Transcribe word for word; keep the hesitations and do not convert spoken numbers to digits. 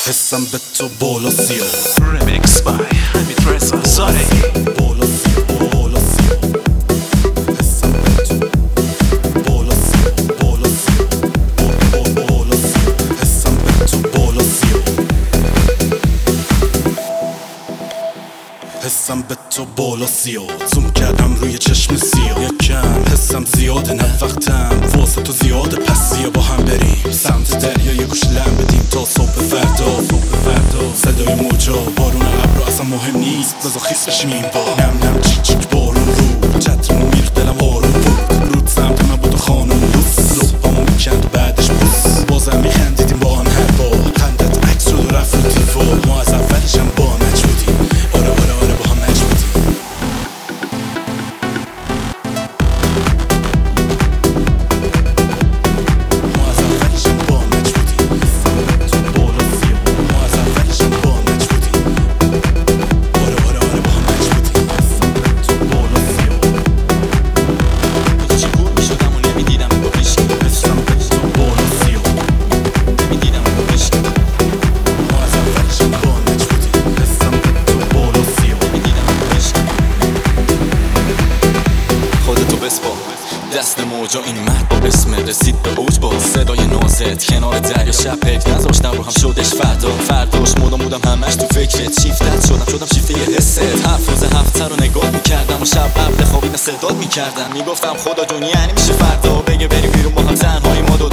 حسم به تو بالا سیاه Remix by حمید رضا زارعی. بالا سیاه بالا سیاه حسم به تو بالا سیاه بالا سیاه بالا سیاه حسم به تو بالا سیاه حسم به تو بالا سیاه زوم کردم روی چشم سیاه یکم حسم زیاده نه وقتم واسه تو زیاده پس بیا با هم بریم سمت دریا یه گوش لم بدیم تا صبح فردا صبح فردا صدای موجا بارون ابر اصلا مهم نیست بذار خیس بشیم این بار نم نم چیک چیک بارون رو چترمون میرد دلم آروم بود رود سمت من بود و خانم دوست لبامو میکند بعدش بوس بازم میخندیدیم با هم هر بار خندت عکس شد و رفت رو دیوار ما از اولش هم با مچ بودیم آره آره آره با هم مچ بودیم دست موجا این مرد با اسم رسید به اوج با صدای نازت کنار دریا شب پک نذاشتم رو هم شدش فردا فرداش مودم بودم همش تو فکرت شیفتت شدم شدم شیفته یه حست هفت روز هفته رو نگاه میکردم و شب قبل خوابیدن صدات میکردم میگفتم خدا جون یعنی میشه فردا بگه بریم بیرون با هم تنهایی ما دو